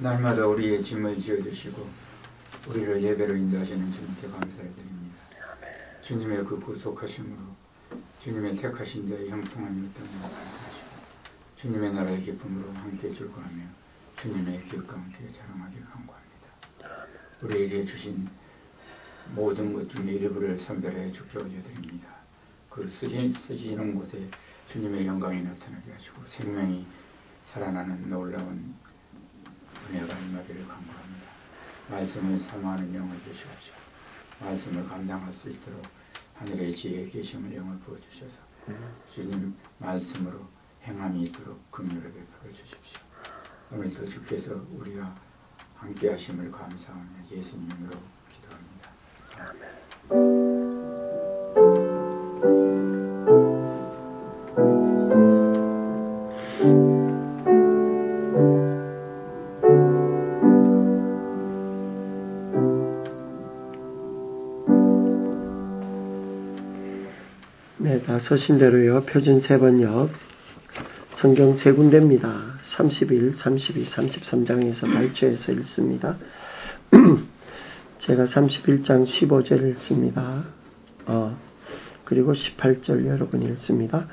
날마다 우리의 짐을 지어주시고 우리를 예배로 인도하시는 주님께 감사드립니다. 주님의 그 구속하심으로 주님의 택하신 자의 형통함이 있다는 것을 감사하시고 주님의 나라의 기쁨으로 함께 즐거워하며 주님의 기업 가운데 자랑하게 간구합니다. 우리에게 주신 모든 것 중에 일부를 선별해 주께 올려드립니다. 그 쓰시는 곳에 주님의 영광이 나타나게 하시고 생명이 살아나는 놀라운 은혜가 임하기를 간구합니다. 말씀을 사모하는 영을 주시옵시고 말씀을 감당할 수 있도록 하늘의 지혜에 계심을 영을 부어주셔서 주님 말씀으로 행함이 있도록 긍휼을 베풀어 주십시오. 오늘도 주께서 우리와 함께 하심을 감사하며 예수님 이름으로 기도합니다. 아멘. 네, 다 서신 대로요. 표준 3번역 성경 3군데입니다. 31, 32, 33장에서 발췌해서 읽습니다. 제가 31장 15절 읽습니다. 그리고 18절 여러분 읽습니다.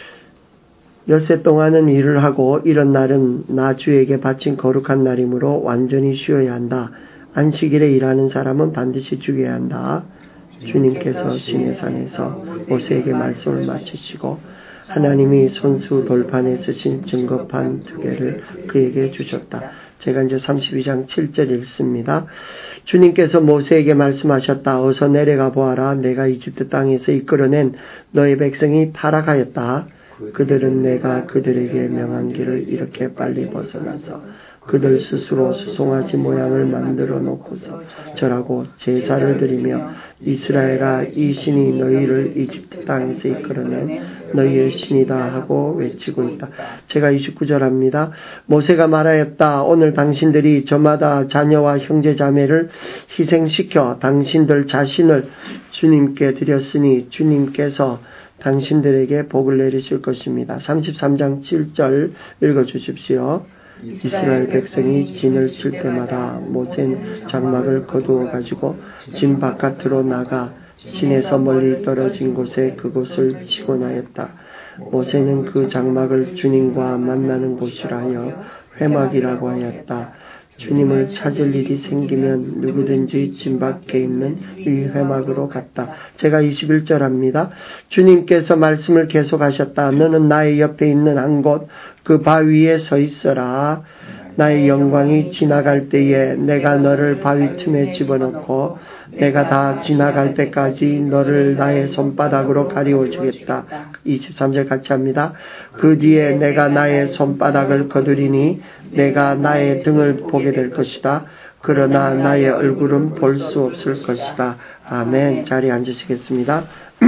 엿새 동안은 일을 하고 이런 날은 나 주에게 바친 거룩한 날이므로 완전히 쉬어야 한다. 안식일에 일하는 사람은 반드시 죽여야 한다. 주님께서 시내산에서 모세에게 말씀을 마치시고 하나님이 손수 돌판에 쓰신 증거판 2개를 그에게 주셨다. 제가 이제 32장 7절 읽습니다. 주님께서 모세에게 말씀하셨다. 어서 내려가 보아라. 내가 이집트 땅에서 이끌어낸 너의 백성이 타락하였다. 그들은 내가 그들에게 명한 길을 이렇게 빨리 벗어나서 그들 스스로 수송아지 모양을 만들어 놓고서 절하고 제사를 드리며 이스라엘아 이 신이 너희를 이집트 땅에서 이끌어낸 너희의 신이다 하고 외치고 있다. 제가 29절 합니다. 모세가 말하였다. 오늘 당신들이 저마다 자녀와 형제 자매를 희생시켜 당신들 자신을 주님께 드렸으니 주님께서 당신들에게 복을 내리실 것입니다. 33장 7절 읽어주십시오. 이스라엘 백성이 진을 칠 때마다 모세는 장막을 거두어 가지고 진 바깥으로 나가 진에서 멀리 떨어진 곳에 그곳을 치고 나였다. 모세는 그 장막을 주님과 만나는 곳이라 하여 회막이라고 하였다. 주님을 찾을 일이 생기면 누구든지 진 밖에 있는 이 회막으로 갔다. 제가 21절 합니다. 주님께서 말씀을 계속하셨다. 너는 나의 옆에 있는 한 곳 그 바위에 서 있어라. 나의 영광이 지나갈 때에 내가 너를 바위 틈에 집어넣고 내가 다 지나갈 때까지 너를 나의 손바닥으로 가리워 주겠다. 23절 같이 합니다. 그 뒤에 내가 나의 손바닥을 거두리니 내가 나의 등을 보게 될 것이다. 그러나 나의 얼굴은 볼 수 없을 것이다. 아멘. 자리에 앉으시겠습니다.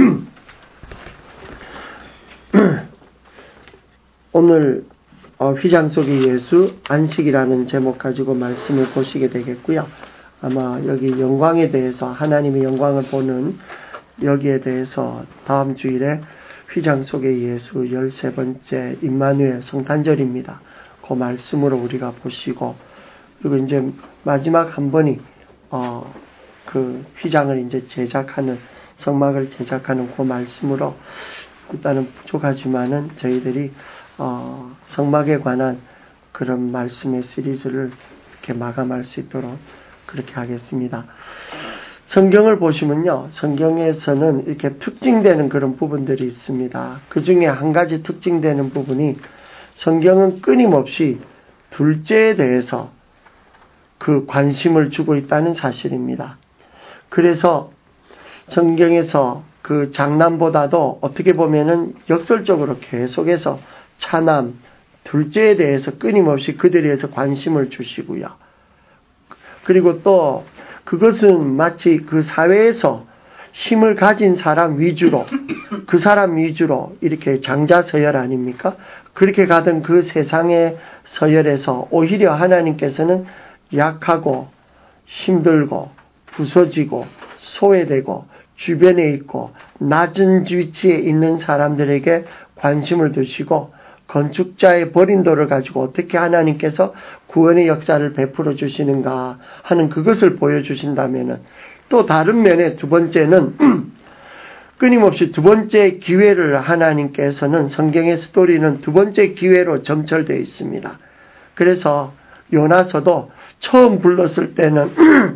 오늘 휘장 속의 예수 안식이라는 제목 가지고 말씀을 보시게 되겠고요. 아마 여기 영광에 대해서 하나님의 영광을 보는 여기에 대해서 다음 주일에 휘장 속의 예수 13번째 임마누엘 성탄절입니다. 그 말씀으로 우리가 보시고 그리고 이제 마지막 한 번이 그 휘장을 이제 제작하는 성막을 제작하는 그 말씀으로 일단은 부족하지만은 저희들이 성막에 관한 그런 말씀의 시리즈를 이렇게 마감할 수 있도록 그렇게 하겠습니다. 성경을 보시면요. 성경에서는 이렇게 특징되는 그런 부분들이 있습니다. 그 중에 한 가지 특징되는 부분이 성경은 끊임없이 둘째에 대해서 그 관심을 주고 있다는 사실입니다. 그래서 성경에서 그 장남보다도 어떻게 보면은 역설적으로 계속해서 차남, 둘째에 대해서 끊임없이 그들에 대해서 관심을 주시고요. 그리고 또 그것은 마치 그 사회에서 힘을 가진 사람 위주로 그 사람 위주로 이렇게 장자 서열 아닙니까? 그렇게 가던 그 세상의 서열에서 오히려 하나님께서는 약하고 힘들고 부서지고 소외되고 주변에 있고 낮은 위치에 있는 사람들에게 관심을 두시고 건축자의 버린돌을 가지고 어떻게 하나님께서 구원의 역사를 베풀어 주시는가 하는 그것을 보여주신다면은, 또 다른 면에 두 번째는 끊임없이 두 번째 기회를 하나님께서는, 성경의 스토리는 두 번째 기회로 점철되어 있습니다. 그래서 요나서도 처음 불렀을 때는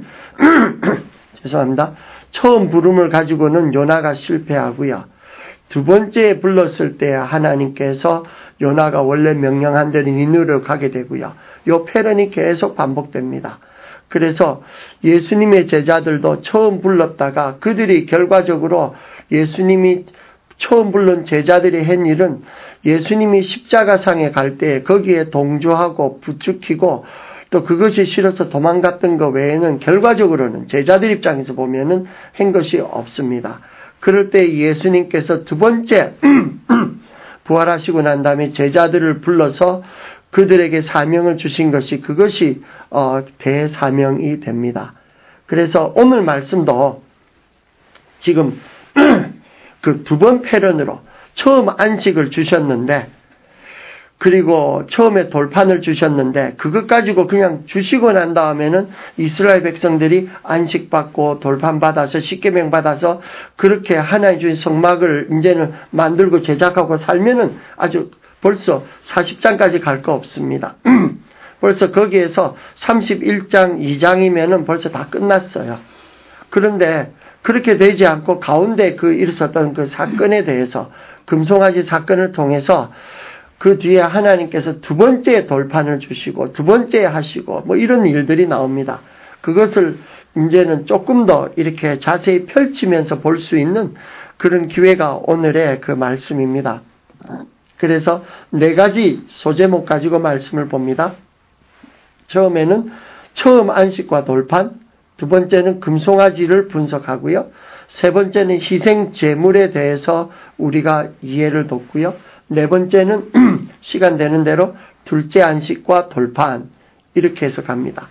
죄송합니다. 처음 부름을 가지고는 요나가 실패하고요. 두 번째 불렀을 때 하나님께서 요나가 원래 명령한 대로 니느웨로 가게 되고요. 요 패런이 계속 반복됩니다. 그래서 예수님의 제자들도 처음 불렀다가 그들이 결과적으로 예수님이 처음 불른 제자들이 한 일은 예수님이 십자가상에 갈 때 거기에 동조하고 부추기고 또 그것이 싫어서 도망갔던 것 외에는 결과적으로는 제자들 입장에서 보면은 한 것이 없습니다. 그럴 때 예수님께서 두 번째 부활하시고 난 다음에 제자들을 불러서 그들에게 사명을 주신 것이, 그것이 대사명이 됩니다. 그래서 오늘 말씀도 지금 그 두 번 패런으로 처음 안식을 주셨는데, 그리고 처음에 돌판을 주셨는데, 그것 가지고 그냥 주시고 난 다음에는 이스라엘 백성들이 안식받고 돌판 받아서 십계명 받아서 그렇게 하나님 주신 성막을 이제는 만들고 제작하고 살면은 아주 벌써 40장까지 갈 거 없습니다. 벌써 거기에서 31장 2장이면은 벌써 다 끝났어요. 그런데 그렇게 되지 않고 가운데 그 일었던 그 사건에 대해서, 금송아지 사건을 통해서 그 뒤에 하나님께서 두 번째 돌판을 주시고 두 번째 하시고 뭐 이런 일들이 나옵니다. 그것을 이제는 조금 더 이렇게 자세히 펼치면서 볼 수 있는 그런 기회가 오늘의 그 말씀입니다. 그래서 네 가지 소제목 가지고 말씀을 봅니다. 처음에는 처음 안식과 돌판, 두 번째는 금송아지를 분석하고요. 세 번째는 희생 제물에 대해서 우리가 이해를 돕고요. 네 번째는 시간 되는 대로 둘째 안식과 돌판, 이렇게 해서 갑니다.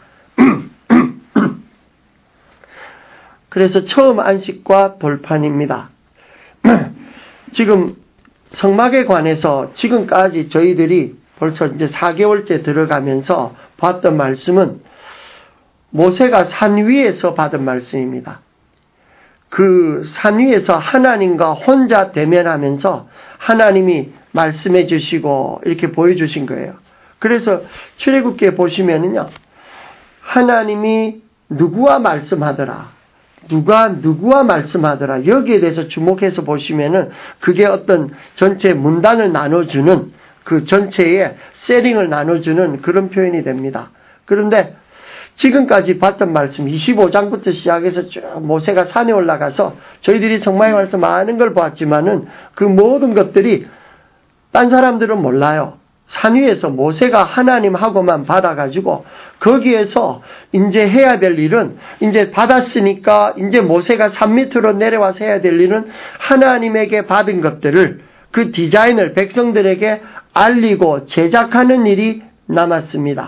그래서 처음 안식과 돌판입니다. 지금 성막에 관해서 지금까지 저희들이 벌써 이제 4개월째 들어가면서 봤던 말씀은 모세가 산 위에서 받은 말씀입니다. 그 산 위에서 하나님과 혼자 대면하면서 하나님이 말씀해 주시고 이렇게 보여주신 거예요. 그래서 출애굽기에 보시면은요, 하나님이 누구와 말씀하더라, 누구와 말씀하더라, 여기에 대해서 주목해서 보시면은 그게 어떤 전체 문단을 나눠주는, 그 전체의 셋링을 나눠주는 그런 표현이 됩니다. 그런데 지금까지 봤던 말씀 25장부터 시작해서 쭉 모세가 산에 올라가서 저희들이 성막에 와서 많은 걸 보았지만은 그 모든 것들이 딴 사람들은 몰라요. 산 위에서 모세가 하나님하고만 받아가지고 거기에서 이제 해야 될 일은, 이제 받았으니까 이제 모세가 산 밑으로 내려와서 해야 될 일은 하나님에게 받은 것들을, 그 디자인을 백성들에게 알리고 제작하는 일이 남았습니다.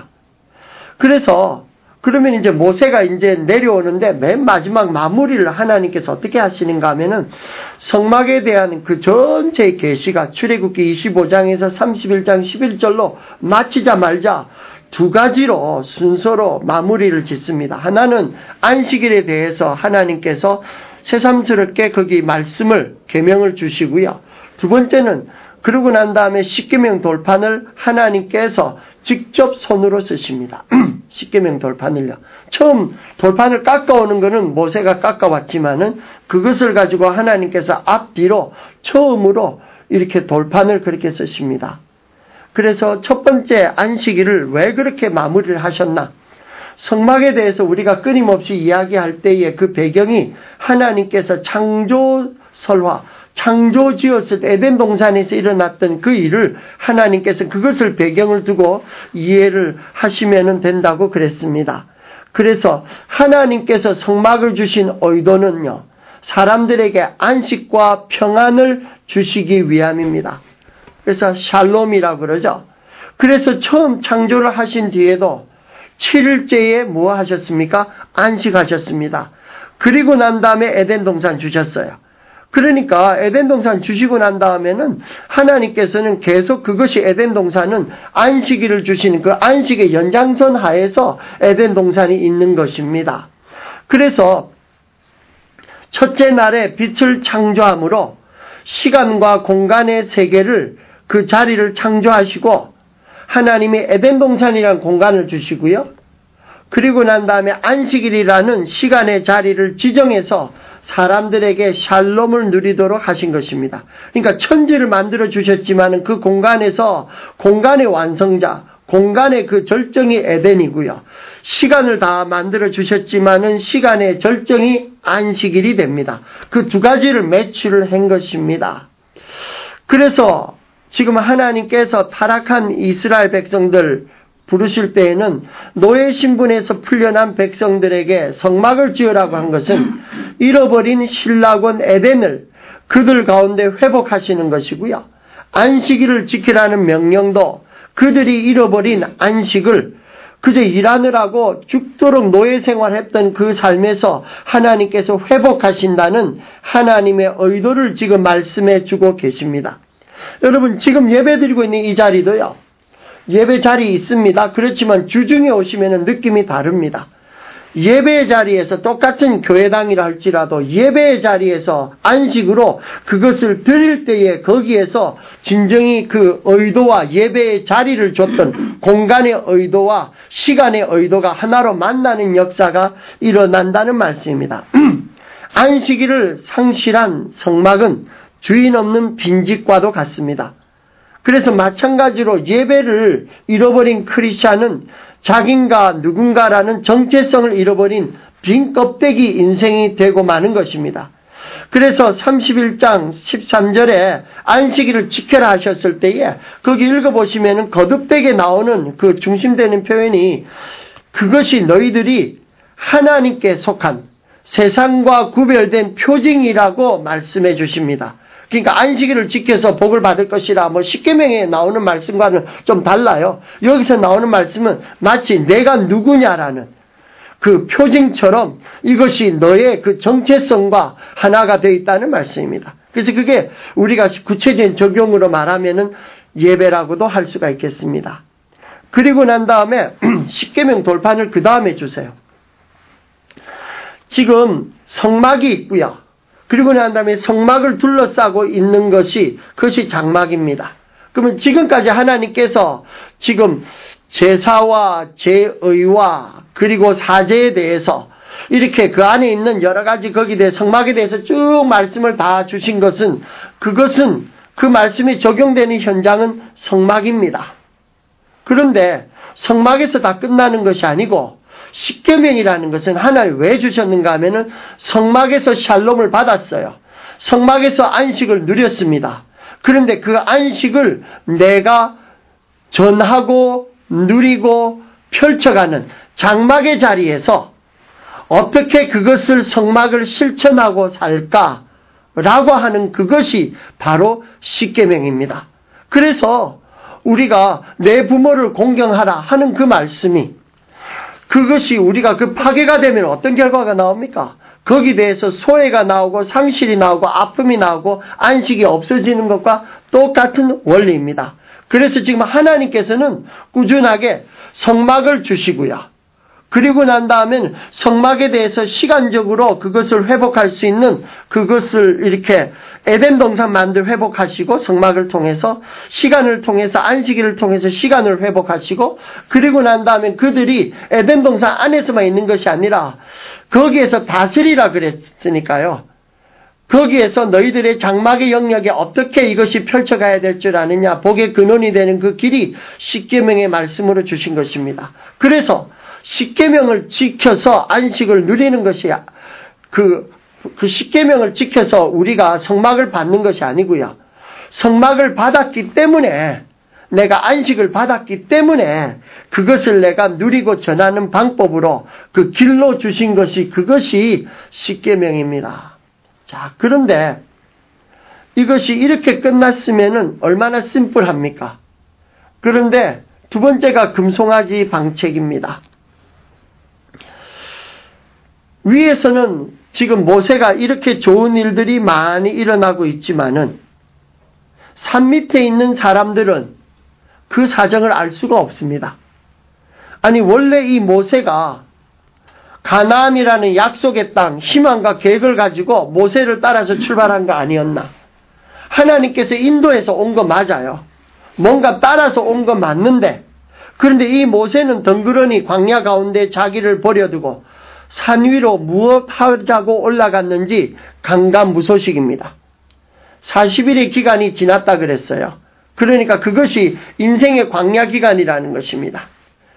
그래서 그러면 이제 모세가 이제 내려오는데 맨 마지막 마무리를 하나님께서 어떻게 하시는가 하면은 성막에 대한 그 전체의 계시가 출애굽기 25장에서 31장 11절로 마치자마자 두 가지로 순서로 마무리를 짓습니다. 하나는 안식일에 대해서 하나님께서 새삼스럽게 거기 말씀을, 계명을 주시고요. 두 번째는 그러고 난 다음에 십계명 돌판을 하나님께서 직접 손으로 쓰십니다. 십계명 돌판을요. 처음 돌판을 깎아오는 것은 모세가 깎아왔지만은 그것을 가지고 하나님께서 앞뒤로 처음으로 이렇게 돌판을 그렇게 쓰십니다. 그래서 첫 번째 안식일을 왜 그렇게 마무리를 하셨나? 성막에 대해서 우리가 끊임없이 이야기할 때에 그 배경이 하나님께서 창조 설화, 창조 지었을 때 에덴 동산에서 일어났던 그 일을 하나님께서 그것을 배경을 두고 이해를 하시면 된다고 그랬습니다. 그래서 하나님께서 성막을 주신 의도는요, 사람들에게 안식과 평안을 주시기 위함입니다. 그래서 샬롬이라고 그러죠. 그래서 처음 창조를 하신 뒤에도 7일째에 뭐 하셨습니까? 안식하셨습니다. 그리고 난 다음에 에덴 동산 주셨어요. 그러니까 에덴 동산 주시고 난 다음에는 하나님께서는 계속 그것이 에덴 동산은 안식일을 주시는 그 안식의 연장선 하에서 에덴 동산이 있는 것입니다. 그래서 첫째 날에 빛을 창조함으로 시간과 공간의 세계를 그 자리를 창조하시고 하나님이 에덴 동산이라는 공간을 주시고요. 그리고 난 다음에 안식일이라는 시간의 자리를 지정해서 사람들에게 샬롬을 누리도록 하신 것입니다. 그러니까 천지를 만들어 주셨지만 그 공간에서 공간의 완성자, 공간의 그 절정이 에덴이고요. 시간을 다 만들어 주셨지만은 시간의 절정이 안식일이 됩니다. 그 두 가지를 매치를 한 것입니다. 그래서 지금 하나님께서 타락한 이스라엘 백성들 부르실 때에는 노예 신분에서 풀려난 백성들에게 성막을 지으라고 한 것은 잃어버린 신락원 에덴을 그들 가운데 회복하시는 것이고요. 안식일을 지키라는 명령도 그들이 잃어버린 안식을 그저 일하느라고 죽도록 노예 생활했던 그 삶에서 하나님께서 회복하신다는 하나님의 의도를 지금 말씀해 주고 계십니다. 여러분 지금 예배드리고 있는 이 자리도요. 예배 자리 있습니다. 그렇지만 주중에 오시면 느낌이 다릅니다. 예배의 자리에서 똑같은 교회당이라 할지라도 예배의 자리에서 안식으로 그것을 드릴 때에 거기에서 진정히 그 의도와 예배의 자리를 줬던 공간의 의도와 시간의 의도가 하나로 만나는 역사가 일어난다는 말씀입니다. 안식일을 상실한 성막은 주인 없는 빈집과도 같습니다. 그래서 마찬가지로 예배를 잃어버린 크리스찬은 자기인가 누군가라는 정체성을 잃어버린 빈 껍데기 인생이 되고 마는 것입니다. 그래서 31장 13절에 안식일을 지켜라 하셨을 때에 거기 읽어보시면 거듭되게 나오는 그 중심되는 표현이 그것이 너희들이 하나님께 속한 세상과 구별된 표징이라고 말씀해 주십니다. 그러니까 안식일을 지켜서 복을 받을 것이라 십계명에 나오는 말씀과는 좀 달라요. 여기서 나오는 말씀은 마치 내가 누구냐라는 그 표징처럼 이것이 너의 그 정체성과 하나가 되어 있다는 말씀입니다. 그래서 그게 우리가 구체적인 적용으로 말하면은 예배라고도 할 수가 있겠습니다. 그리고 난 다음에 십계명 돌판을 그 다음에 주세요. 지금 성막이 있고요. 그리고 난 다음에 성막을 둘러싸고 있는 것이 그것이 장막입니다. 그러면 지금까지 하나님께서 지금 제사와 제의와 그리고 사제에 대해서 이렇게 그 안에 있는 여러 가지 거기에 대해 성막에 대해서 쭉 말씀을 다 주신 것은 그것은 그 말씀이 적용되는 현장은 성막입니다. 그런데 성막에서 다 끝나는 것이 아니고 십계명이라는 것은 하나님 왜 주셨는가 하면은 성막에서 샬롬을 받았어요. 성막에서 안식을 누렸습니다. 그런데 그 안식을 내가 전하고 누리고 펼쳐가는 장막의 자리에서 어떻게 그것을 성막을 실천하고 살까라고 하는 그것이 바로 십계명입니다. 그래서 우리가 내 부모를 공경하라 하는 그 말씀이 그것이 우리가 그 파괴가 되면 어떤 결과가 나옵니까? 거기에 대해서 소외가 나오고 상실이 나오고 아픔이 나오고 안식이 없어지는 것과 똑같은 원리입니다. 그래서 지금 하나님께서는 꾸준하게 성막을 주시고요. 그리고 난 다음엔 성막에 대해서 시간적으로 그것을 회복할 수 있는 그것을 이렇게 에덴 동산 만들 회복하시고 성막을 통해서 시간을 통해서 안식일을 통해서 시간을 회복하시고 그리고 난 다음엔 그들이 에덴 동산 안에서만 있는 것이 아니라 거기에서 다스리라 그랬으니까요. 거기에서 너희들의 장막의 영역에 어떻게 이것이 펼쳐가야 될 줄 아느냐 복의 근원이 되는 그 길이 십계명의 말씀으로 주신 것입니다. 그래서 십계명을 지켜서 안식을 누리는 것이 그 십계명을 지켜서 우리가 성막을 받는 것이 아니고요. 성막을 받았기 때문에 내가 안식을 받았기 때문에 그것을 내가 누리고 전하는 방법으로 그 길로 주신 것이 그것이 십계명입니다. 자, 그런데 이것이 이렇게 끝났으면은 얼마나 심플합니까? 그런데 두 번째가 금송아지 방책입니다. 위에서는 지금 모세가 이렇게 좋은 일들이 많이 일어나고 있지만은 산 밑에 있는 사람들은 그 사정을 알 수가 없습니다. 아니 원래 이 모세가 가나안이라는 약속의 땅, 희망과 계획을 가지고 모세를 따라서 출발한 거 아니었나? 하나님께서 인도해서 온 거 맞아요. 뭔가 따라서 온 거 맞는데 그런데 이 모세는 덩그러니 광야 가운데 자기를 버려두고 산 위로 무엇 하자고 올라갔는지 강간무소식입니다. 40일의 기간이 지났다 그랬어요. 그러니까 그것이 인생의 광야 기간이라는 것입니다.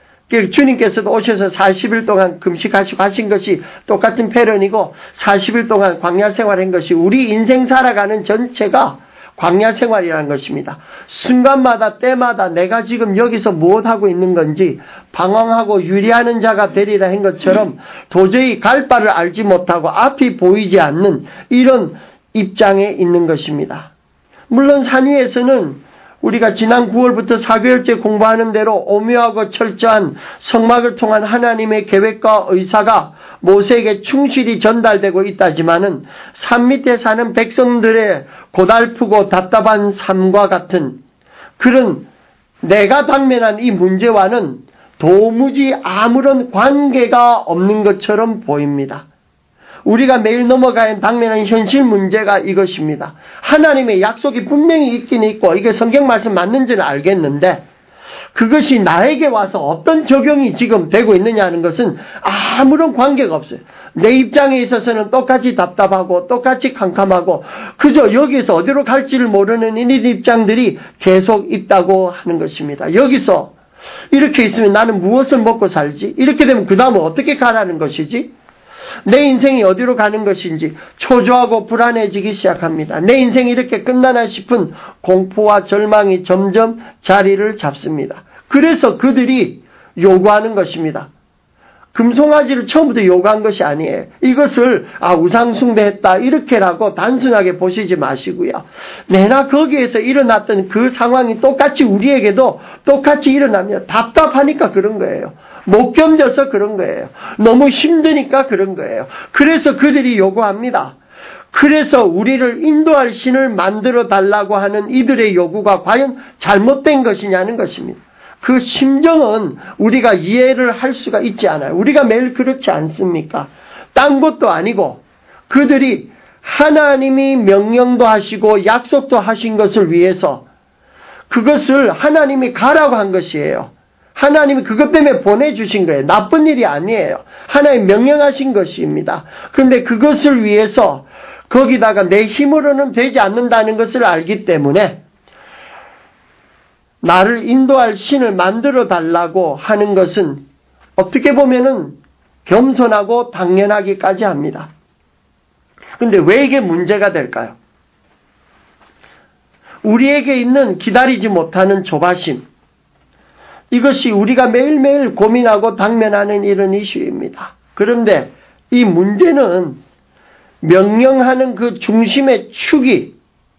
주님께서도 오셔서 40일 동안 금식하시고 하신 것이 똑같은 패런이고 40일 동안 광야 생활한 것이 우리 인생 살아가는 전체가 광야 생활이라는 것입니다. 순간마다 때마다 내가 지금 여기서 무엇하고 있는 건지 방황하고 유리하는 자가 되리라 한 것처럼 도저히 갈 바를 알지 못하고 앞이 보이지 않는 이런 입장에 있는 것입니다. 물론 산 위에서는 우리가 지난 9월부터 4개월째 공부하는 대로 오묘하고 철저한 성막을 통한 하나님의 계획과 의사가 모세에게 충실히 전달되고 있다지만은 산 밑에 사는 백성들의 고달프고 답답한 삶과 같은 그런 내가 당면한 이 문제와는 도무지 아무런 관계가 없는 것처럼 보입니다. 우리가 매일 넘어가야 당면한 현실 문제가 이것입니다. 하나님의 약속이 분명히 있긴 있고 이게 성경 말씀 맞는지는 알겠는데 그것이 나에게 와서 어떤 적용이 지금 되고 있느냐는 것은 아무런 관계가 없어요. 내 입장에 있어서는 똑같이 답답하고 똑같이 캄캄하고 그저 여기서 어디로 갈지를 모르는 이런 입장들이 계속 있다고 하는 것입니다. 여기서 이렇게 있으면 나는 무엇을 먹고 살지? 이렇게 되면 그 다음은 어떻게 가라는 것이지? 내 인생이 어디로 가는 것인지 초조하고 불안해지기 시작합니다. 내 인생이 이렇게 끝나나 싶은 공포와 절망이 점점 자리를 잡습니다. 그래서 그들이 요구하는 것입니다. 금송아지를 처음부터 요구한 것이 아니에요. 이것을 우상숭배했다 이렇게라고 단순하게 보시지 마시고요. 내나 거기에서 일어났던 그 상황이 똑같이 우리에게도 똑같이 일어나면 답답하니까 그런 거예요. 못 견뎌서 그런 거예요. 너무 힘드니까 그런 거예요. 그래서 그들이 요구합니다. 그래서 우리를 인도할 신을 만들어 달라고 하는 이들의 요구가 과연 잘못된 것이냐는 것입니다. 그 심정은 우리가 이해를 할 수가 있지 않아요. 우리가 매일 그렇지 않습니까? 딴 것도 아니고 그들이 하나님이 명령도 하시고 약속도 하신 것을 위해서 그것을 하나님이 가라고 한 것이에요. 하나님이 그것 때문에 보내주신 거예요. 나쁜 일이 아니에요. 하나님 명령하신 것입니다. 그런데 그것을 위해서 거기다가 내 힘으로는 되지 않는다는 것을 알기 때문에 나를 인도할 신을 만들어 달라고 하는 것은 어떻게 보면은 겸손하고 당연하기까지 합니다. 그런데 왜 이게 문제가 될까요? 우리에게 있는 기다리지 못하는 조바심, 이것이 우리가 매일매일 고민하고 당면하는 이런 이슈입니다. 그런데 이 문제는 명령하는 그 중심의 축이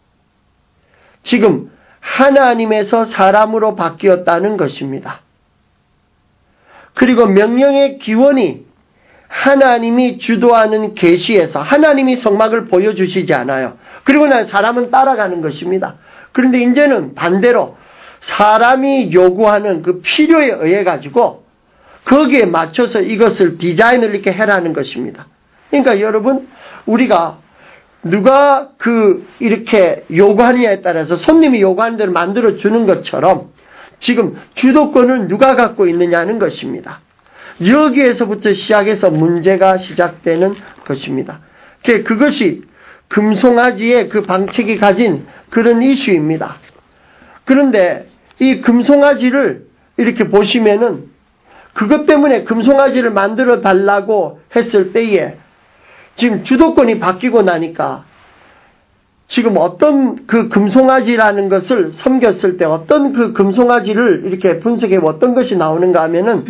지금 하나님에서 사람으로 바뀌었다는 것입니다. 그리고 명령의 기원이 하나님이 주도하는 계시에서 하나님이 성막을 보여주시지 않아요. 그리고 난 사람은 따라가는 것입니다. 그런데 이제는 반대로 사람이 요구하는 그 필요에 의해 가지고 거기에 맞춰서 이것을 디자인을 이렇게 해라는 것입니다. 그러니까 여러분 우리가 누가 이렇게 요구하느냐에 따라서 손님이 요구하는 대로 만들어 주는 것처럼 지금 주도권을 누가 갖고 있느냐는 것입니다. 여기에서부터 시작해서 문제가 시작되는 것입니다. 그것이 금송아지의 그 방책이 가진 그런 이슈입니다. 그런데 이 금송아지를 이렇게 보시면은 그것 때문에 금송아지를 만들어 달라고 했을 때에 지금 주도권이 바뀌고 나니까 지금 어떤 그 금송아지라는 것을 섬겼을 때 어떤 그 금송아지를 이렇게 분석해 어떤 것이 나오는가 하면은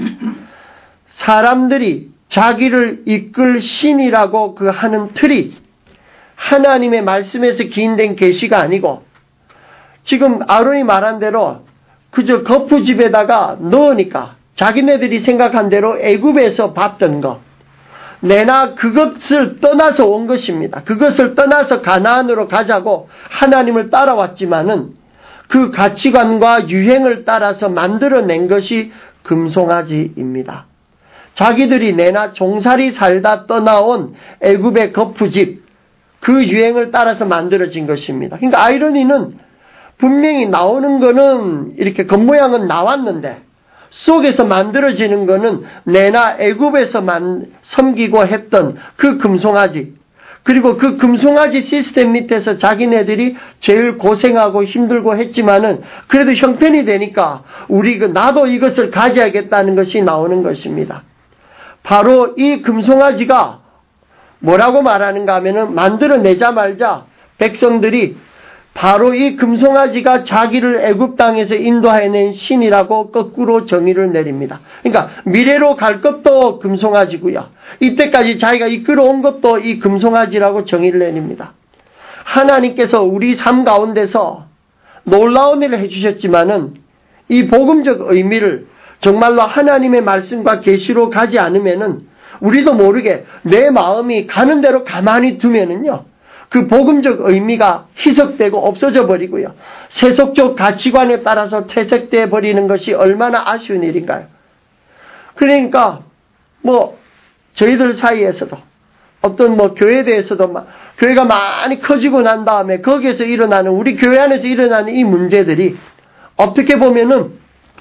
사람들이 자기를 이끌 신이라고 그 하는 틀이 하나님의 말씀에서 기인된 계시가 아니고 지금 아론이 말한 대로 그저 거푸집에다가 넣으니까 자기네들이 생각한 대로 애굽에서 봤던 거 내나 그것을 떠나서 온 것입니다. 그것을 떠나서 가나안으로 가자고 하나님을 따라왔지만은 그 가치관과 유행을 따라서 만들어낸 것이 금송아지입니다. 자기들이 내나 종살이 살다 떠나온 애굽의 거푸집, 그 유행을 따라서 만들어진 것입니다. 그러니까 아이러니는 분명히 나오는 거는 이렇게 겉모양은 나왔는데 속에서 만들어지는 거는 내나 애굽에서만 섬기고 했던 그 금송아지, 그리고 그 금송아지 시스템 밑에서 자기네들이 제일 고생하고 힘들고 했지만은 그래도 형편이 되니까 나도 이것을 가져야겠다는 것이 나오는 것입니다. 바로 이 금송아지가 뭐라고 말하는가 하면은 만들어내자마자 백성들이 바로 이 금송아지가 자기를 애굽 땅에서 인도해낸 신이라고 거꾸로 정의를 내립니다. 그러니까 미래로 갈 것도 금송아지고요. 이때까지 자기가 이끌어온 것도 이 금송아지라고 정의를 내립니다. 하나님께서 우리 삶 가운데서 놀라운 일을 해주셨지만은 이 복음적 의미를 정말로 하나님의 말씀과 계시로 가지 않으면은 우리도 모르게 내 마음이 가는 대로 가만히 두면은요, 그 복음적 의미가 희석되고 없어져 버리고요, 세속적 가치관에 따라서 퇴색되어 버리는 것이 얼마나 아쉬운 일인가요? 그러니까 저희들 사이에서도 어떤 교회에 대해서도 교회가 많이 커지고 난 다음에 거기에서 일어나는, 우리 교회 안에서 일어나는 이 문제들이 어떻게 보면은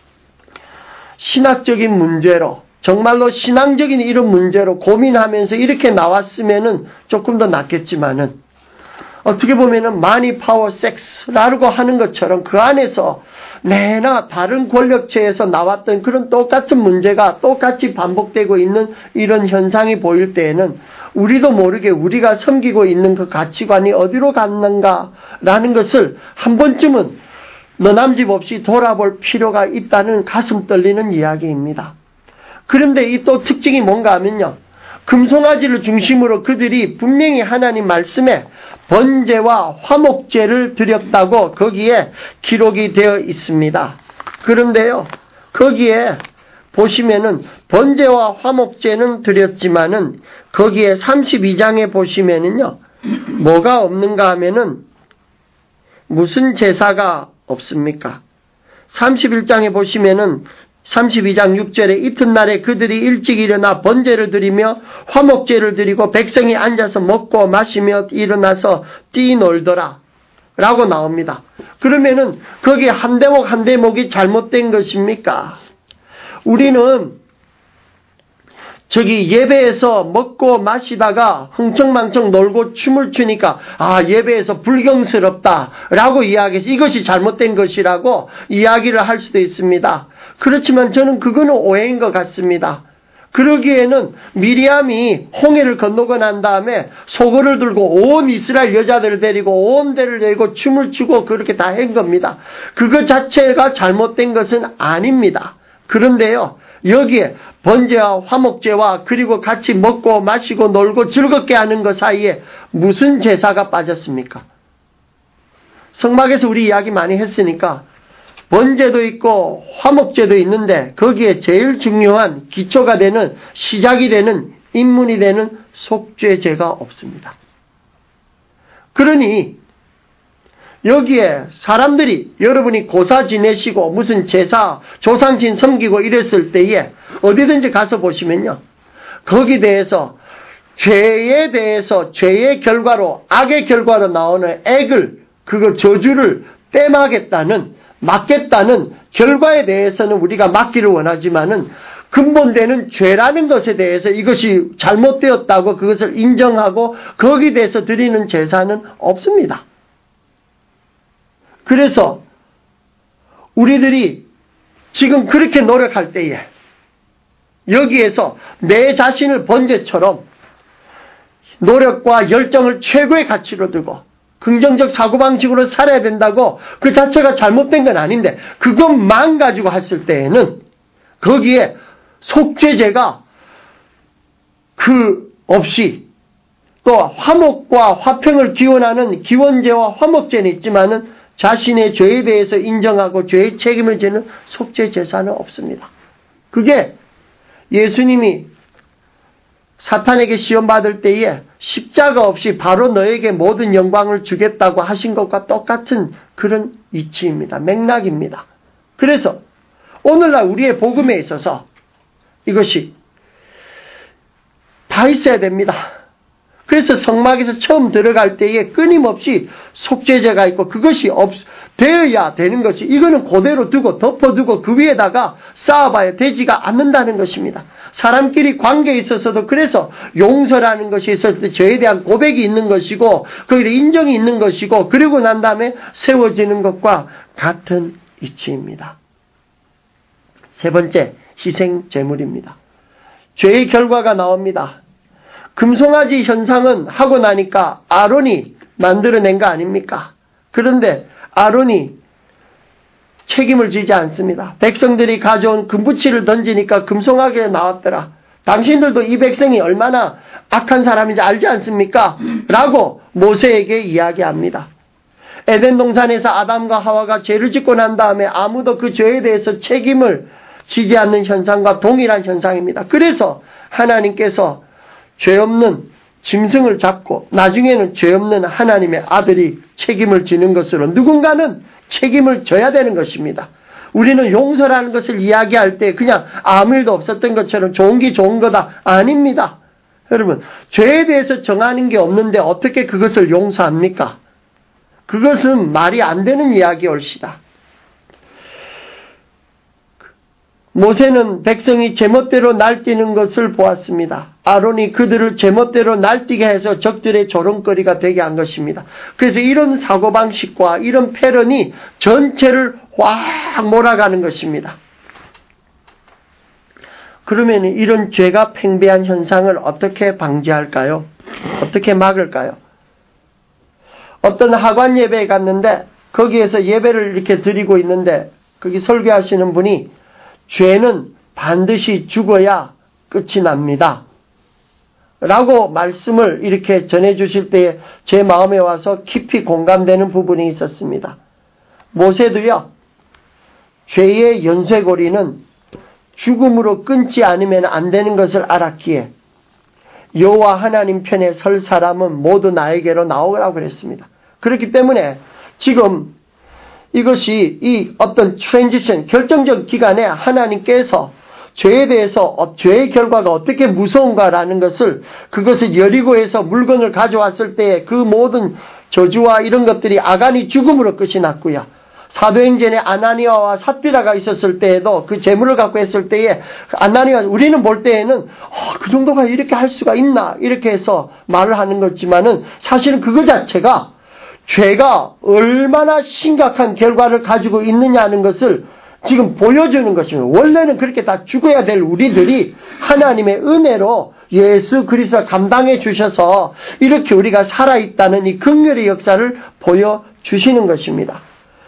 신학적인 문제로, 정말로 신앙적인 이런 문제로 고민하면서 이렇게 나왔으면은 조금 더 낫겠지만은, 어떻게 보면은 마니 파워 섹스라고 하는 것처럼 그 안에서 내나 다른 권력체에서 나왔던 그런 똑같은 문제가 똑같이 반복되고 있는 이런 현상이 보일 때에는 우리도 모르게 우리가 섬기고 있는 그 가치관이 어디로 갔는가라는 것을 한 번쯤은 너남집 없이 돌아볼 필요가 있다는 가슴 떨리는 이야기입니다. 그런데 이 또 특징이 뭔가 하면요, 금송아지를 중심으로 그들이 분명히 하나님 말씀에 번제와 화목제를 드렸다고 거기에 기록이 되어 있습니다. 그런데요, 거기에 보시면은 번제와 화목제는 드렸지만은 거기에 32장에 보시면은요, 뭐가 없는가 하면은 무슨 제사가 없습니까? 31장에 보시면은 32장 6절에 이튿날에 그들이 일찍 일어나 번제를 드리며 화목제를 드리고 백성이 앉아서 먹고 마시며 일어나서 뛰놀더라 라고 나옵니다. 그러면은 거기 한 대목 한 대목이 잘못된 것입니까? 우리는 예배에서 먹고 마시다가 흥청망청 놀고 춤을 추니까 예배에서 불경스럽다라고 이야기해서 이것이 잘못된 것이라고 이야기를 할 수도 있습니다. 그렇지만 저는 그거는 오해인 것 같습니다. 그러기에는 미리암이 홍해를 건너고 난 다음에 소고를 들고 온 이스라엘 여자들을 데리고 온 데를 데리고 춤을 추고 그렇게 다 한 겁니다. 그거 자체가 잘못된 것은 아닙니다. 그런데요, 여기에 번제와 화목제와 그리고 같이 먹고 마시고 놀고 즐겁게 하는 것 사이에 무슨 제사가 빠졌습니까? 성막에서 우리 이야기 많이 했으니까 번제도 있고 화목제도 있는데 거기에 제일 중요한 기초가 되는, 시작이 되는, 입문이 되는 속죄제가 없습니다. 그러니 여기에 사람들이, 여러분이 고사 지내시고 무슨 제사, 조상신 섬기고 이랬을 때에 어디든지 가서 보시면요, 거기에 대해서 죄에 대해서, 죄의 결과로, 악의 결과로 나오는 그거 저주를 떼막겠다는, 막겠다는 결과에 대해서는 우리가 막기를 원하지만은 근본되는 죄라는 것에 대해서 이것이 잘못되었다고 그것을 인정하고 거기에 대해서 드리는 제사는 없습니다. 그래서 우리들이 지금 그렇게 노력할 때에 여기에서 내 자신을 번제처럼 노력과 열정을 최고의 가치로 두고 긍정적 사고방식으로 살아야 된다고 그 자체가 잘못된 건 아닌데 그것만 가지고 했을 때에는 거기에 속죄제가 없이 또 화목과 화평을 기원하는 기원제와 화목제는 있지만은 자신의 죄에 대해서 인정하고 죄의 책임을 지는 속죄제사는 없습니다. 그게 예수님이 사탄에게 시험받을 때에 십자가 없이 바로 너에게 모든 영광을 주겠다고 하신 것과 똑같은 그런 이치입니다. 맥락입니다. 그래서 오늘날 우리의 복음에 있어서 이것이 다 있어야 됩니다. 그래서 성막에서 처음 들어갈 때에 끊임없이 속죄제가 있고 그것이 되어야 되는 것이, 이거는 그대로 두고 덮어두고 그 위에다가 쌓아봐야 되지가 않는다는 것입니다. 사람끼리 관계에 있어서도 그래서 용서라는 것이 있을 때 저에 대한 고백이 있는 것이고 거기에 인정이 있는 것이고 그리고 난 다음에 세워지는 것과 같은 이치입니다. 세 번째, 희생 제물입니다. 죄의 결과가 나옵니다. 금송아지 현상은 하고 나니까 아론이 만들어낸 거 아닙니까? 그런데 아론이 책임을 지지 않습니다. 백성들이 가져온 금붙이를 던지니까 금송아지가 나왔더라. 당신들도 이 백성이 얼마나 악한 사람인지 알지 않습니까? 라고 모세에게 이야기합니다. 에덴 동산에서 아담과 하와가 죄를 짓고 난 다음에 아무도 그 죄에 대해서 책임을 지지 않는 현상과 동일한 현상입니다. 그래서 하나님께서 죄 없는 짐승을 잡고 나중에는 죄 없는 하나님의 아들이 책임을 지는 것으로 누군가는 책임을 져야 되는 것입니다. 우리는 용서라는 것을 이야기할 때 그냥 아무 일도 없었던 것처럼 좋은 게 좋은 거다. 아닙니다. 여러분, 죄에 대해서 정하는 게 없는데 어떻게 그것을 용서합니까? 그것은 말이 안 되는 이야기올시다. 모세는 백성이 제멋대로 날뛰는 것을 보았습니다. 아론이 그들을 제멋대로 날뛰게 해서 적들의 조롱거리가 되게 한 것입니다. 그래서 이런 사고방식과 이런 패런이 전체를 확 몰아가는 것입니다. 그러면 이런 죄가 팽배한 현상을 어떻게 방지할까요? 어떻게 막을까요? 어떤 하관 예배에 갔는데 거기에서 예배를 이렇게 드리고 있는데 거기 설교하시는 분이 죄는 반드시 죽어야 끝이 납니다. 라고 말씀을 이렇게 전해주실 때에 제 마음에 와서 깊이 공감되는 부분이 있었습니다. 모세도요, 죄의 연쇄고리는 죽음으로 끊지 않으면 안 되는 것을 알았기에 여호와 하나님 편에 설 사람은 모두 나에게로 나오라고 그랬습니다. 그렇기 때문에 지금 이것이 이 어떤 트랜지션, 결정적 기간에 하나님께서 죄에 대해서 죄의 결과가 어떻게 무서운가라는 것을, 그것을 여리고에서 물건을 가져왔을 때에 그 모든 저주와 이런 것들이 아간이 죽음으로 끝이 났고요. 사도행전에 아나니아와 삽비라가 있었을 때에도 그 재물을 갖고 했을 때에 아나니아, 우리는 볼 때에는 그 정도가 이렇게 할 수가 있나 이렇게 해서 말을 하는 거지만은 사실은 그거 자체가 죄가 얼마나 심각한 결과를 가지고 있느냐는 것을 지금 보여주는 것입니다. 원래는 그렇게 다 죽어야 될 우리들이 하나님의 은혜로 예수 그리스도가 감당해 주셔서 이렇게 우리가 살아있다는 이 긍휼의 역사를 보여주시는 것입니다.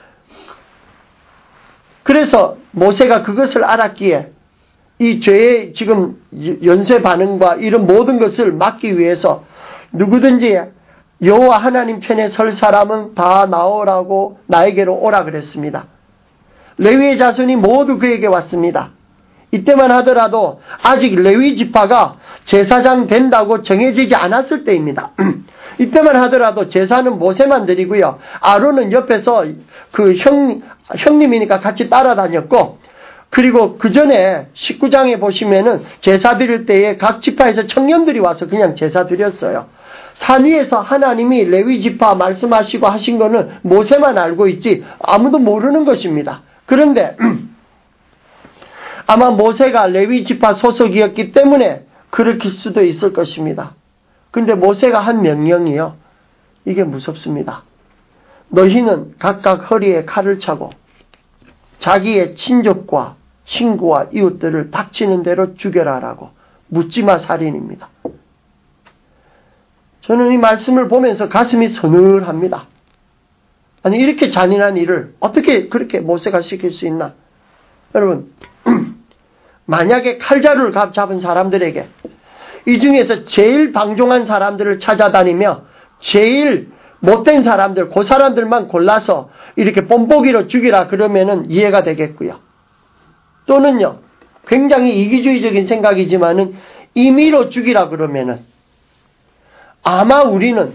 그래서 모세가 그것을 알았기에 이 죄의 지금 연쇄 반응과 이런 모든 것을 막기 위해서 누구든지 여호와 하나님 편에 설 사람은 다 나오라고 나에게로 오라 그랬습니다. 레위의 자손이 모두 그에게 왔습니다. 이때만 하더라도 아직 레위 지파가 제사장 된다고 정해지지 않았을 때입니다. 이때만 하더라도 제사는 모세만 드리고요. 아론은 옆에서 그 형님이니까 같이 따라다녔고, 그리고 그 전에 19장에 보시면은 제사 드릴 때에 각 지파에서 청년들이 와서 그냥 제사 드렸어요. 산 위에서 하나님이 레위 지파 말씀하시고 하신 거는 모세만 알고 있지 아무도 모르는 것입니다. 그런데 아마 모세가 레위 지파 소속이었기 때문에 그럴 수도 있을 것입니다. 근데 모세가 한 명령이요, 이게 무섭습니다. 너희는 각각 허리에 칼을 차고 자기의 친족과 친구와 이웃들을 닥치는 대로 죽여라라고. 묻지마 살인입니다. 저는 이 말씀을 보면서 가슴이 서늘합니다. 아니, 이렇게 잔인한 일을 어떻게 그렇게 모세가 시킬 수 있나? 여러분, 만약에 칼자루를 잡은 사람들에게 이 중에서 제일 방종한 사람들을 찾아다니며 제일 못된 사람들, 그 사람들만 골라서 이렇게 뽐뿌기로 죽이라 그러면은 이해가 되겠고요. 또는요, 굉장히 이기주의적인 생각이지만은 임의로 죽이라 그러면은 아마 우리는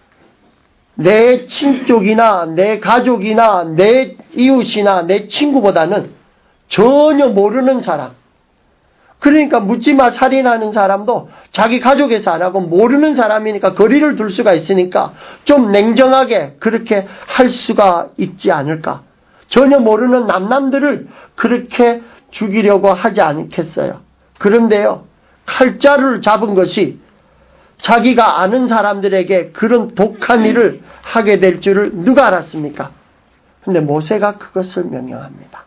내 친족이나 내 가족이나 내 이웃이나 내 친구보다는 전혀 모르는 사람, 그러니까 묻지마 살인하는 사람도 자기 가족에서 안 하고 모르는 사람이니까 거리를 둘 수가 있으니까 좀 냉정하게 그렇게 할 수가 있지 않을까. 전혀 모르는 남들을 그렇게 죽이려고 하지 않겠어요. 그런데요, 칼자루를 잡은 것이 자기가 아는 사람들에게 그런 독한 일을 하게 될 줄을 누가 알았습니까? 근데 모세가 그것을 명령합니다.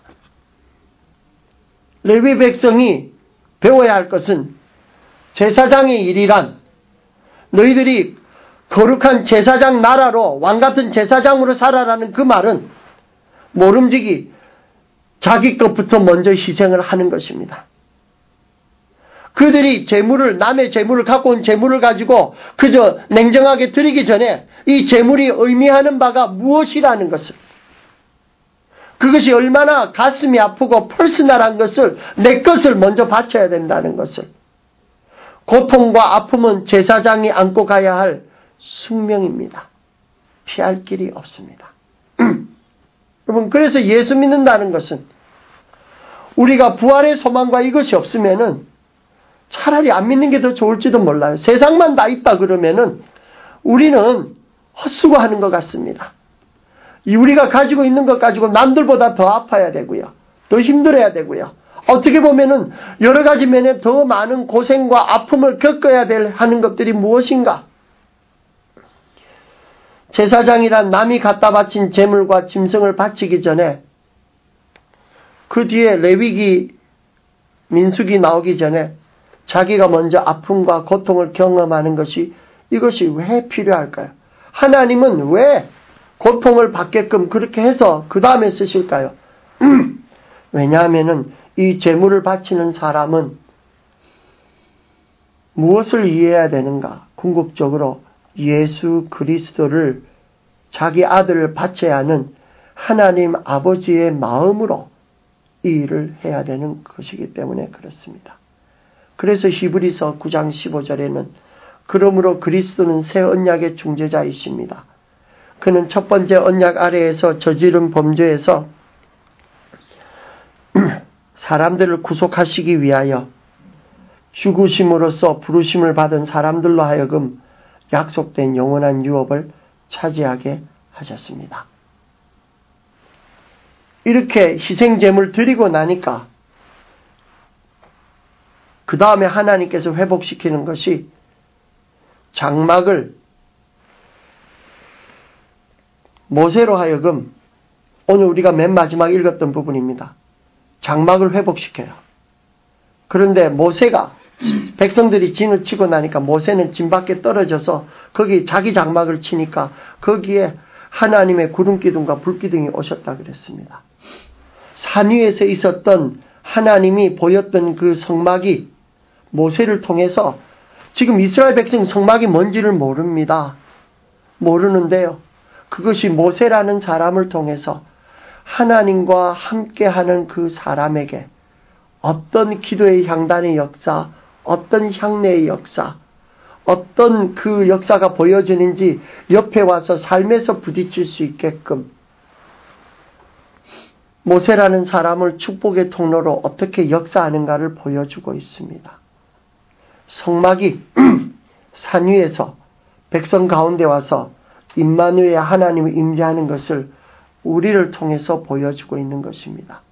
레위 백성이 배워야 할 것은 제사장의 일이란 너희들이 거룩한 제사장 나라로 왕같은 제사장으로 살아라는 그 말은 모름지기 자기 것부터 먼저 희생을 하는 것입니다. 그들이 남의 재물을 갖고 온 재물을 가지고 그저 냉정하게 드리기 전에 이 재물이 의미하는 바가 무엇이라는 것을, 그것이 얼마나 가슴이 아프고 퍼스널한 것을, 내 것을 먼저 바쳐야 된다는 것을, 고통과 아픔은 제사장이 안고 가야 할 숙명입니다. 피할 길이 없습니다. 여러분, 그래서 예수 믿는다는 것은 우리가 부활의 소망과 이것이 없으면은 차라리 안 믿는 게 더 좋을지도 몰라요. 세상만 다 있다 그러면은 우리는 헛수고하는 것 같습니다. 우리가 가지고 있는 것 가지고 남들보다 더 아파야 되고요. 더 힘들어야 되고요. 어떻게 보면은 여러 가지 면에 더 많은 고생과 아픔을 겪어야 하는 것들이 무엇인가? 제사장이란 남이 갖다 바친 제물과 짐승을 바치기 전에, 그 뒤에 레위기, 민수기 나오기 전에 자기가 먼저 아픔과 고통을 경험하는 것이, 이것이 왜 필요할까요? 하나님은 왜 고통을 받게끔 그렇게 해서 그 다음에 쓰실까요? 왜냐하면은 이 제물을 바치는 사람은 무엇을 이해해야 되는가? 궁극적으로 예수 그리스도를, 자기 아들을 바쳐야 하는 하나님 아버지의 마음으로 이 일을 해야 되는 것이기 때문에 그렇습니다. 그래서 히브리서 9장 15절에는 그러므로 그리스도는 새 언약의 중재자이십니다. 그는 첫 번째 언약 아래에서 저지른 범죄에서 사람들을 구속하시기 위하여 죽으심으로써 부르심을 받은 사람들로 하여금 약속된 영원한 유업을 차지하게 하셨습니다. 이렇게 희생제물 드리고 나니까 그 다음에 하나님께서 회복시키는 것이 장막을 모세로 하여금, 오늘 우리가 맨 마지막 읽었던 부분입니다. 장막을 회복시켜요. 그런데 모세가, 백성들이 진을 치고 나니까 모세는 진 밖에 떨어져서 거기 자기 장막을 치니까 거기에 하나님의 구름기둥과 불기둥이 오셨다 그랬습니다. 산 위에서 있었던 하나님이 보였던 그 성막이 모세를 통해서, 지금 이스라엘 백성 성막이 뭔지를 모릅니다. 모르는데요, 그것이 모세라는 사람을 통해서 하나님과 함께하는 그 사람에게 어떤 기도의 향단의 역사, 어떤 향내의 역사, 어떤 그 역사가 보여지는지 옆에 와서 삶에서 부딪힐 수 있게끔 모세라는 사람을 축복의 통로로 어떻게 역사하는가를 보여주고 있습니다. 성막이 산 위에서 백성 가운데 와서 임마누엘 하나님이 임재하는 것을 우리를 통해서 보여주고 있는 것입니다.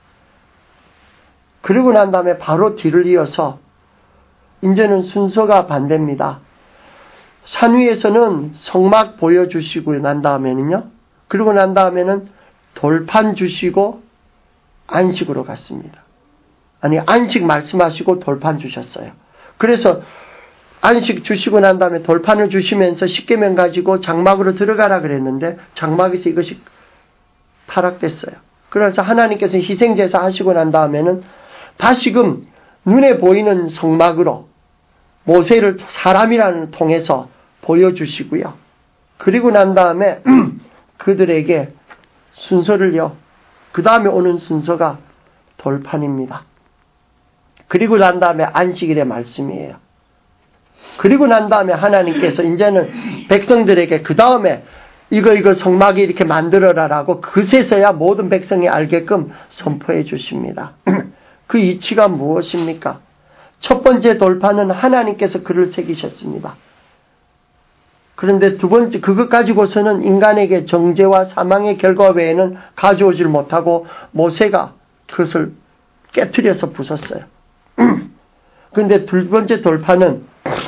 그리고 난 다음에 바로 뒤를 이어서 이제는 순서가 반대입니다. 산 위에서는 성막 보여주시고 난 다음에는요, 그리고 난 다음에는 돌판 주시고 안식으로 갔습니다. 아니, 안식 말씀하시고 돌판 주셨어요. 그래서 안식 주시고 난 다음에 돌판을 주시면서 십계명 가지고 장막으로 들어가라 그랬는데 장막에서 이것이 타락됐어요. 그래서 하나님께서 희생제사 하시고 난 다음에는 다시금 눈에 보이는 성막으로 모세를 사람이라는 통해서 보여주시고요. 그리고 난 다음에 그들에게 순서를요, 그 다음에 오는 순서가 돌판입니다. 그리고 난 다음에 안식일의 말씀이에요. 그리고 난 다음에 하나님께서 이제는 백성들에게 그 다음에 이거 성막이 이렇게 만들어라라고 그새서야 모든 백성이 알게끔 선포해 주십니다. 그 이치가 무엇입니까? 첫 번째 돌파는 하나님께서 글을 새기셨습니다. 그런데 두 번째, 그것 가지고서는 인간에게 정죄와 사망의 결과 외에는 가져오질 못하고 모세가 그것을 깨트려서 부쉈어요. 그런데 두 번째 돌파는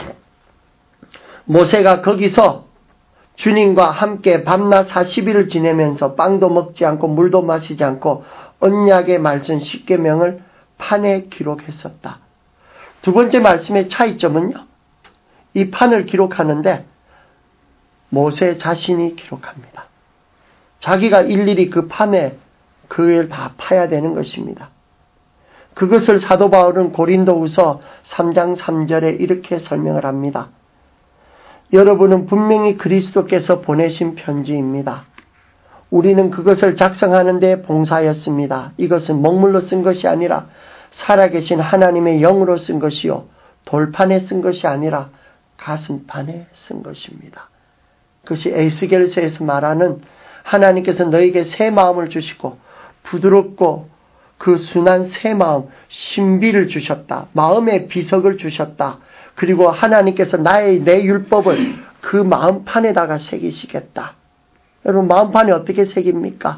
모세가 거기서 주님과 함께 밤낮 40일을 지내면서 빵도 먹지 않고 물도 마시지 않고 언약의 말씀 10계명을 판에 기록했었다. 두 번째 말씀의 차이점은요. 이 판을 기록하는데 모세 자신이 기록합니다. 자기가 일일이 그 판에 그걸 다 파야 되는 것입니다. 그것을 사도 바울은 고린도후서 3장 3절에 이렇게 설명을 합니다. 여러분은 분명히 그리스도께서 보내신 편지입니다. 우리는 그것을 작성하는 데 봉사하였습니다. 이것은 먹물로 쓴 것이 아니라 살아계신 하나님의 영으로 쓴 것이요 돌판에 쓴 것이 아니라 가슴판에 쓴 것입니다. 그것이 에스겔서에서 말하는 하나님께서 너에게 새 마음을 주시고 부드럽고 그 순한 새 마음, 신비를 주셨다. 마음의 비석을 주셨다. 그리고 하나님께서 내 율법을 그 마음판에다가 새기시겠다. 여러분 마음판에 어떻게 새깁니까?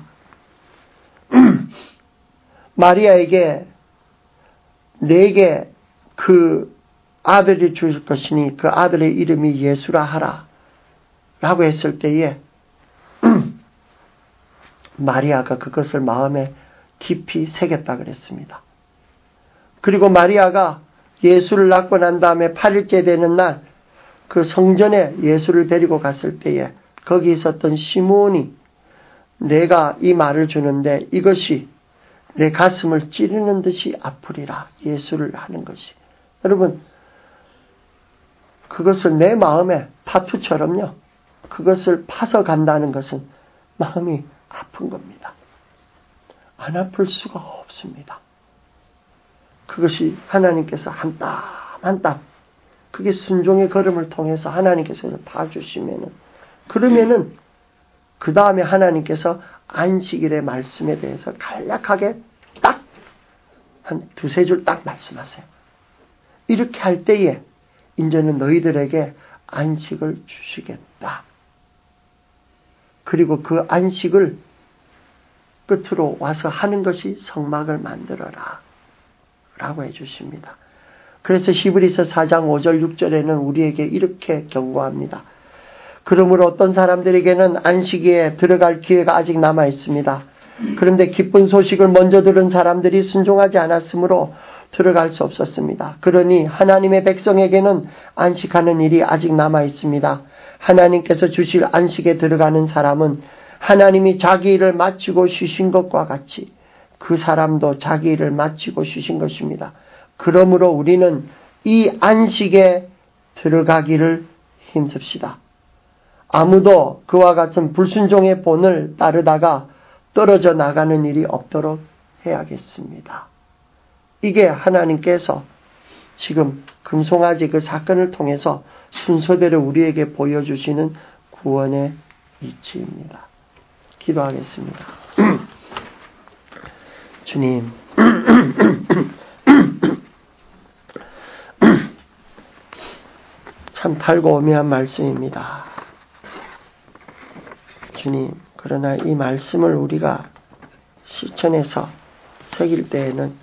마리아에게 내게 그 아들이 주실 것이니 그 아들의 이름이 예수라 하라 라고 했을 때에 마리아가 그것을 마음에 깊이 새겼다 그랬습니다. 그리고 마리아가 예수를 낳고 난 다음에 8일째 되는 날 그 성전에 예수를 데리고 갔을 때에 거기 있었던 시므온이 내가 이 말을 주는데 이것이 내 가슴을 찌르는 듯이 아프리라. 예수를 하는 것이. 여러분 그것을 내 마음에 타투처럼요. 그것을 파서 간다는 것은 마음이 아픈 겁니다. 안 아플 수가 없습니다. 그것이 하나님께서 한 땀 한 땀 그게 순종의 걸음을 통해서 하나님께서 봐주시면은 그러면은 그 다음에 하나님께서 안식일의 말씀에 대해서 간략하게 딱 한 두세 줄 딱 말씀하세요. 이렇게 할 때에 이제는 너희들에게 안식을 주시겠다. 그리고 그 안식을 끝으로 와서 하는 것이 성막을 만들어라 라고 해주십니다. 그래서 히브리서 4장 5절 6절에는 우리에게 이렇게 경고합니다. 그러므로 어떤 사람들에게는 안식일에 들어갈 기회가 아직 남아 있습니다. 그런데 기쁜 소식을 먼저 들은 사람들이 순종하지 않았으므로 들어갈 수 없었습니다. 그러니 하나님의 백성에게는 안식하는 일이 아직 남아 있습니다. 하나님께서 주실 안식에 들어가는 사람은 하나님이 자기 일을 마치고 쉬신 것과 같이 그 사람도 자기 일을 마치고 쉬신 것입니다. 그러므로 우리는 이 안식에 들어가기를 힘씁시다. 아무도 그와 같은 불순종의 본을 따르다가 떨어져 나가는 일이 없도록 해야겠습니다. 이게 하나님께서 지금 금송아지 그 사건을 통해서 순서대로 우리에게 보여주시는 구원의 이치입니다. 기도하겠습니다. 주님, 참 달고오매한 말씀입니다. 주님, 그러나 이 말씀을 우리가 실천해서 새길 때에는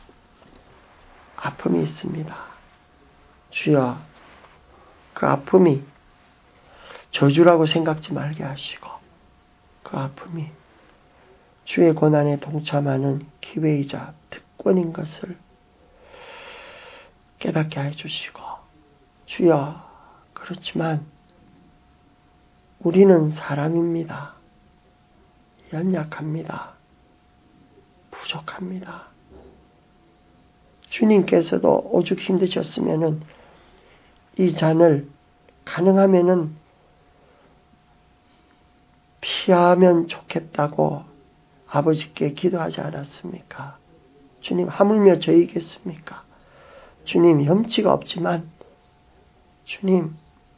아픔이 있습니다. 주여, 그 아픔이 저주라고 생각지 말게 하시고 그 아픔이 주의 고난에 동참하는 기회이자 특권인 것을 깨닫게 해주시고 주여, 그렇지만 우리는 사람입니다. 연약합니다. 부족합니다. 주님께서도 오죽 힘드셨으면은 이 잔을 가능하면은 피하면 좋겠다고 아버지께 기도하지 않았습니까? 주님, 하물며 저희겠습니까? 주님 염치가 없지만 주님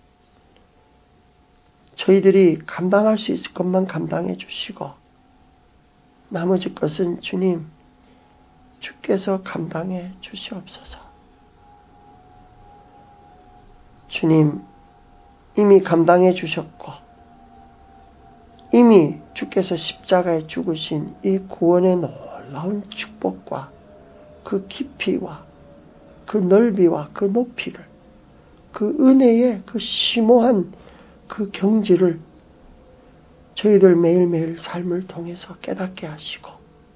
저희들이 감당할 수 있을 것만 감당해 주시고 나머지 것은 주님 주께서 감당해 주시옵소서. 주님 이미 감당해 주셨고 이미 주께서 십자가에 죽으신 이 구원의 놀라운 축복과 그 깊이와 그 넓이와 그 높이를 그 은혜의 그 심오한 그 경지를 저희들 매일매일 삶을 통해서 깨닫게 하시고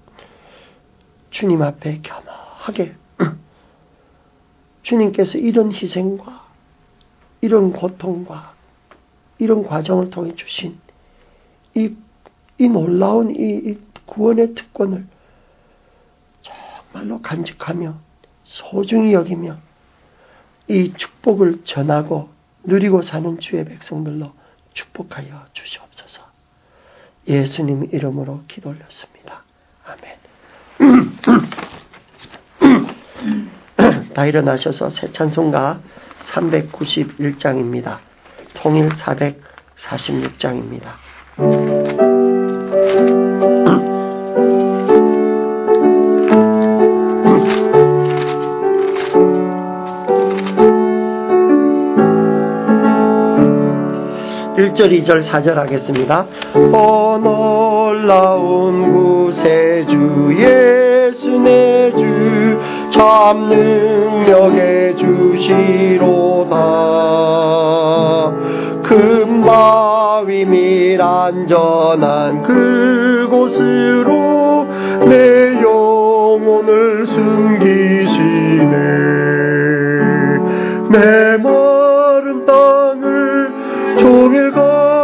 주님 앞에 겸허하게 주님께서 이런 희생과 이런 고통과 이런 과정을 통해 주신 이 놀라운 이 구원의 특권을 정말로 간직하며 소중히 여기며 이 축복을 전하고 누리고 사는 주의 백성들로 축복하여 주시옵소서. 예수님 이름으로 기도 올렸습니다. 아멘. 다 일어나셔서 새 찬송가 391장입니다. 통일 446장입니다. 1절, 2절, 4절 하겠습니다. 오 놀라운 구세주 예수 내 주 참 능력의 주시로다. 금바위 밀 안전한 그곳으로 내 영혼을 숨기시네. 메마른 땅을 종일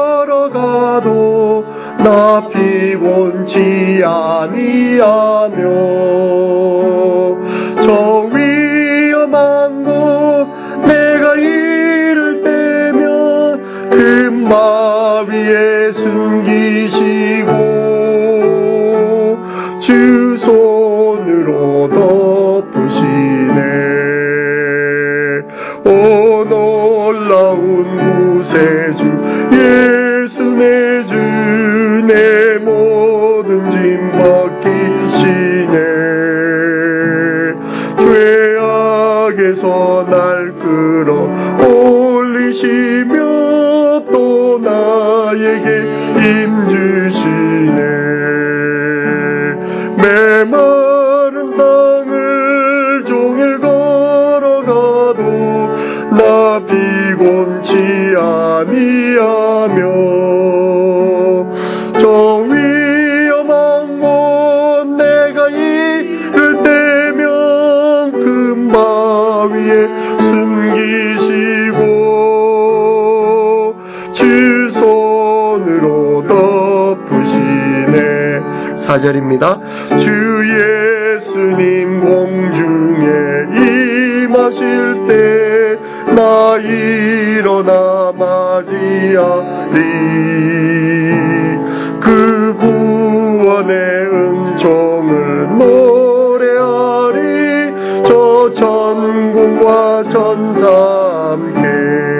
걸어가도 나 피곤치 아니하며 저 위험한 곳 내가 이를 때면 금바위에 숨기시고 주 손으로 덮으시네. 오 놀라운 구세주 예수 내 주 내 모든 짐 벗기시네. 죄악에서 날 끌어 올리시며 또 나에게 힘 주시네. 메마른 땅을 종일 걸어가도 나 피곤치 아니하며 저 위험한 곳 내가 이를 때면 금바위에 숨기시고 주 손으로 덮으시네. 4절입니다. 주 예수님 공중에 임하실 때 나 일어나 맞이하리. 그 구원의 은총을 노래하리. 저 천군과 천사 함께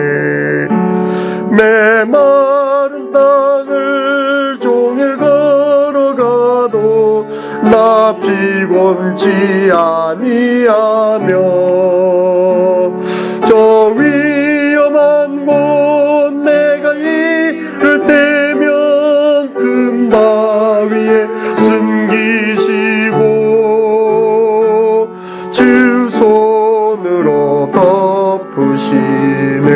메마른 땅을 종일 걸어가도 나 피곤치 아니하며 저 위험한 곳 내가 이를 때면 금바위에 숨기시고 주 손으로 덮으시네.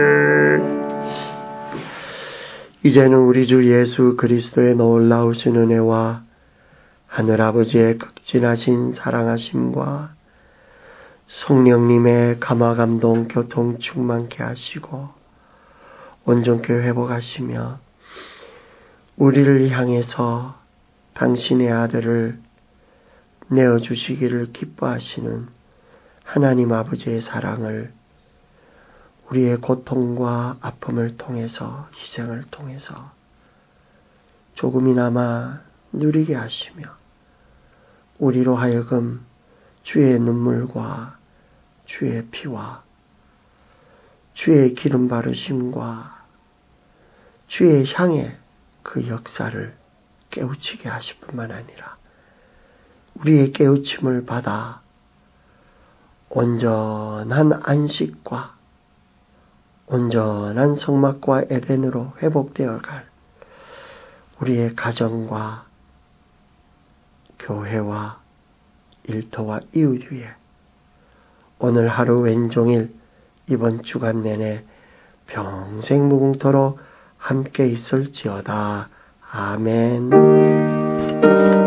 이제는 우리 주 예수 그리스도의 놀라우신 은혜와 하늘아버지의 극진하신 사랑하심과 성령님의 감화감동 교통 충만케 하시고 온전케 회복하시며 우리를 향해서 당신의 아들을 내어주시기를 기뻐하시는 하나님 아버지의 사랑을 우리의 고통과 아픔을 통해서 희생을 통해서 조금이나마 누리게 하시며 우리로 하여금 주의 눈물과 주의 피와 주의 기름 바르심과 주의 향의 그 역사를 깨우치게 하실 뿐만 아니라 우리의 깨우침을 받아 온전한 안식과 온전한 성막과 에덴으로 회복되어 갈 우리의 가정과 교회와 일터와 이웃 위에 오늘 하루 왼종일 이번 주간 내내 평생 무궁토록 함께 있을지어다. 아멘.